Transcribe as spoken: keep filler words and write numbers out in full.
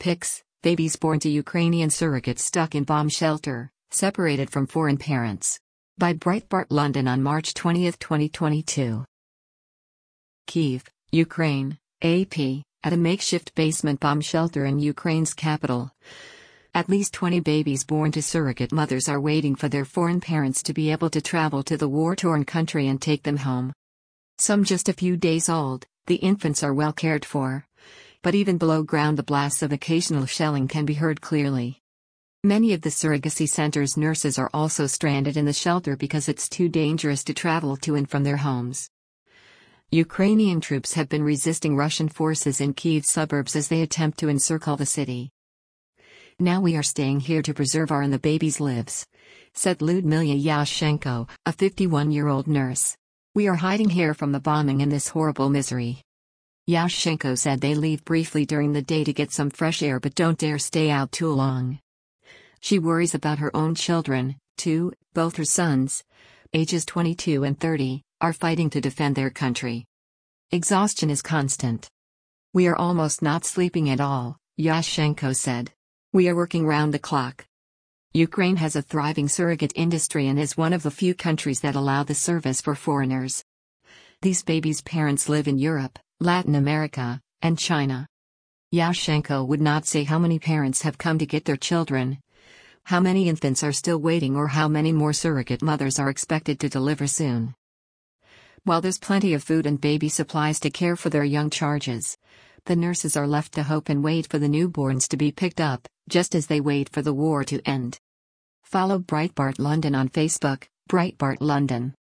Pics, babies born to Ukrainian surrogates stuck in bomb shelter, separated from foreign parents. By Breitbart London on March twentieth, twenty twenty-two. Kyiv, Ukraine, A P, at a makeshift basement bomb shelter in Ukraine's capital. At least twenty babies born to surrogate mothers are waiting for their foreign parents to be able to travel to the war-torn country and take them home. Some just a few days old, the infants are well cared for. But even below ground the blasts of occasional shelling can be heard clearly. Many of the surrogacy center's nurses are also stranded in the shelter because it's too dangerous to travel to and from their homes. Ukrainian troops have been resisting Russian forces in Kyiv's suburbs as they attempt to encircle the city. "Now we are staying here to preserve our and the babies' lives," said Lyudmila Yashchenko, a fifty-one-year-old nurse. "We are hiding here from the bombing and this horrible misery." Yashchenko said they leave briefly during the day to get some fresh air but don't dare stay out too long. She worries about her own children, too. Both her sons, ages twenty-two and thirty, are fighting to defend their country. Exhaustion is constant. "We are almost not sleeping at all," Yashchenko said. "We are working round the clock." Ukraine has a thriving surrogate industry and is one of the few countries that allow the service for foreigners. These babies' parents live in Europe, Latin America, and China. Yashchenko would not say how many parents have come to get their children, how many infants are still waiting, or how many more surrogate mothers are expected to deliver soon. While there's plenty of food and baby supplies to care for their young charges, the nurses are left to hope and wait for the newborns to be picked up, just as they wait for the war to end. Follow Breitbart London on Facebook, Breitbart London.